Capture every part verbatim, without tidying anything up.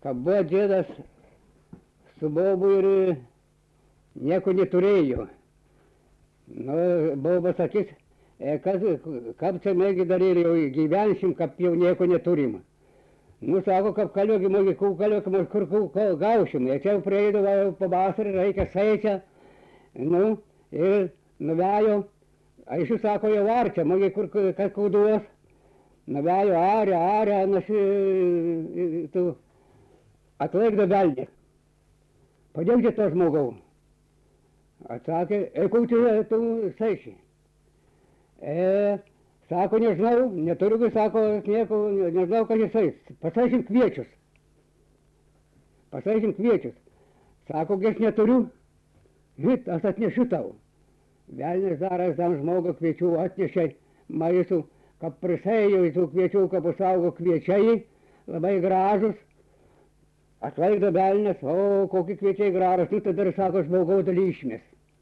kad buvo dėdas su bobu ir nieko neturėjo. Nu, bobas sakys, e, kas, kaip čia mėgi dar ir jau gyvensim, kad jau nieko neturim. Nu, sako, kad kaliogi mogi, kaliogi mogi, kur, kur, kur gausim. Ir čia jau prieidavo pavasarį, reikia sėčia. Nu, ir nuvejo, aišku, sako, jau arčia, mogi, kur, kas kuduos. Nuvejo arę, arę, nasi, tu, atlaikdo velnį. Kodėl čia to žmogau? Atsakė, e, kur čia tu sėši? E, sako, nežinau, neturiu, sako, nieko, nežinau, ką jis eis. Pasaisim kviečius. Pasaisim kviečius. Sako, aš neturiu. Žit, aš atnešiu tau. Velnis daras tam žmogų kviečių atnešė maistų, kad prisėjo į tų kviečių, kad pusaugo kviečiai, labai gražus. Atlaikdo velnis, o kokie kviečiai gražus, nu tada ir sako, žmogau dalyšmės.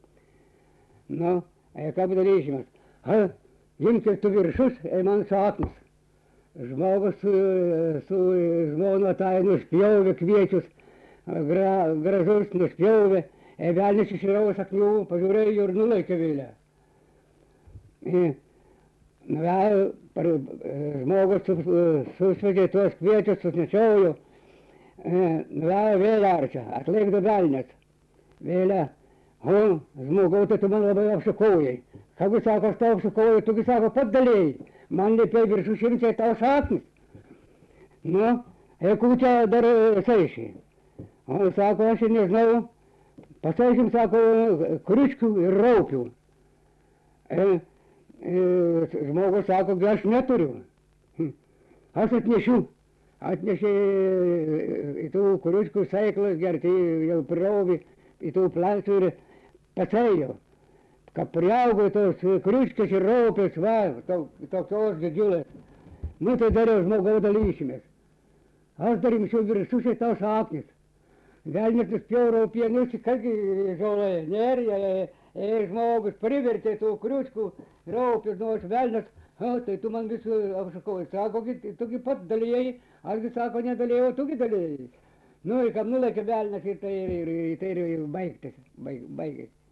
Nu, e, kaip dalyšmės? Ha, imkis tu viršus, e man saknis. Žmogus su, su žmona tai nuspjovė kviečius, gra, gražus nuspjovė, e velnis išravo saknių, pažiūrėjo ir nulaikė vėlę. E, nuvejo, žmogus su, susvedė tuos kviečius, susnešiojo, e, nuvejo vėlę arčią, atlaikdo velnis. Vėlę, o, žmogau, tai tu man labai apsukojai. Kagu sako, aš tau apsukojau, tugi sako, pat dalėjai. Man liepė viršų šimčiai tau saknis. Nu, e kur čia dar saišiai? O sako, aš ir nežinau, pasaišim, sako, kriučkių ir raupių. E, e, žmogus sako, aš neturiu. Aš atnešiu. Atnešė į tų kriučkių saiklas gerti, jau prirauvė į tų plansų ir pasėjo. Kad priaugo tos kriučkės ir raupės, va, to, tokios didžiulės. Nu, tai dariau žmogau dalysimės. Aš dar imsiu viršus ir tau saknis. Velnis nuspjau raupienus, kasgi žolė, nerija, e, e, žmogus privertė tų kriučkų raupius, nu, aš velnis, o, tai tu man visų apšakoji. Sako, tugi pat dalijai, asgi sako, nedalėjau, tugi dalijai. Nu, ir kam nulaikė velnis ir tai ir, ir, tai ir baigtas, baig, baigės.